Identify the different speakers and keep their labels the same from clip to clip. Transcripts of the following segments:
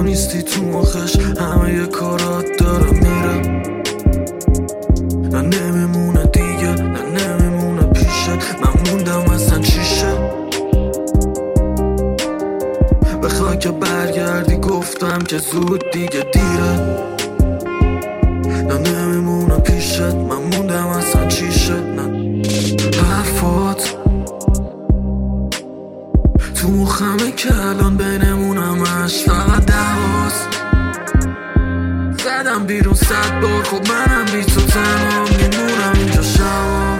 Speaker 1: نیستی تو مخش، همه یه کارات داره میره. نه نمیمونه دیگه، نه نمیمونه پیشت، من موندم اصلا چیشه. بخوای که برگردی گفتم که زود دیگه دیره. نه نمیمونه پیشت، من موندم اصلا چیشه. نه حرفات تو مخمه که الان بینمونم اش فقط دواست. زدم بیرون 100 بار، خب منم بی تو تنها میمونم اینجا شبا.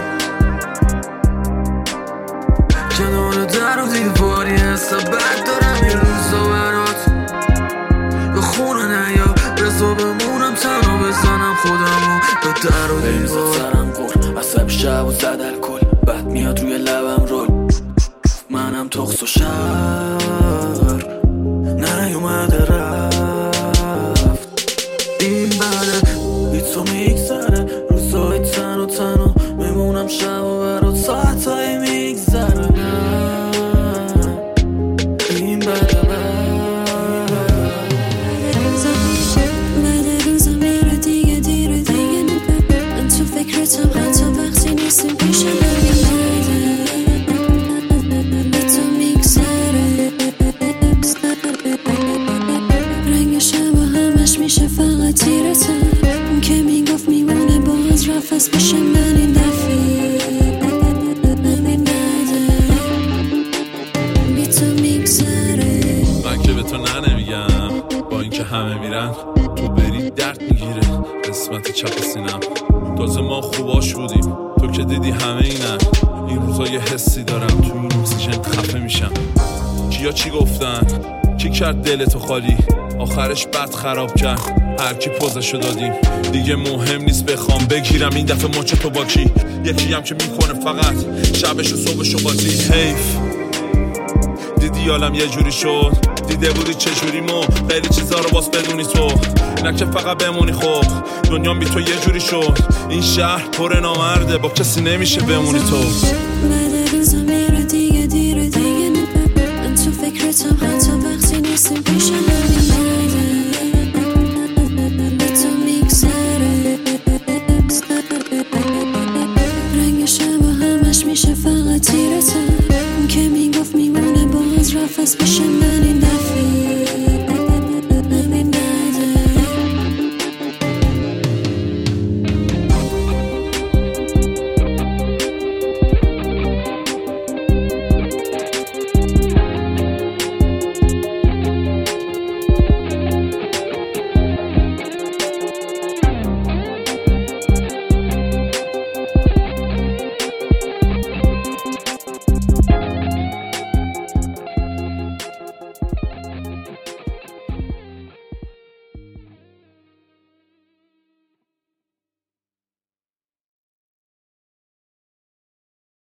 Speaker 1: کنار در و دیواری حس بد دارم یه روزا برات. به خونه نیا رضا بمونم تنها، بزنم خودمو به در و دیوار. سرم گل عصب شب و زد الکل، بد میاد روی لبم رول. منم تخص و شهر نیومده رفت. این بده بی تو میگذره، روزای تن و تنها میمونم شب و برات ساعتایی میگذره. این بده
Speaker 2: روزا میره دیگه دیره دیگه نبه. من تو فکرتم حتی وقتی نیستیم پیش میشه فقط تیرتم. اون که میگفت میمونه باز رفت بشه من این دفعه. همین بده بی تو میگذره.
Speaker 3: من که به تو نمیگم، با اینکه همه میرن تو بری درد میگیره قسمت چپ سینم. تازه ما خوباش بودیم، تو که دیدی همه اینن. این روزا یه حسی دارم تو این اکسیژن خفه میشم. کیا چی گفتن، کی کرد دلتو خالی، آخرش بد خراب کرد. هر کی پوزشو دادیم دیگه مهم نیست بخوام بگیرم این دفعه مچ تو با کی. یکی هم که میکنه فقط شبش و صبحشو بازی. حیف دیدی عالم یه جوری شد، دیده بودی چه جوری مو خیلی چیزا رو باز بدونی تو، نه که فقط بمونی. خب دنیا بی تو یه جوری شد، این شهر پر نامرده با کسی نمیشه بمونی تو.
Speaker 2: بعد روزا میره دیگه دیره دیگه نبه. من تو فکرتم حتی وقتی نیستیم پیشم.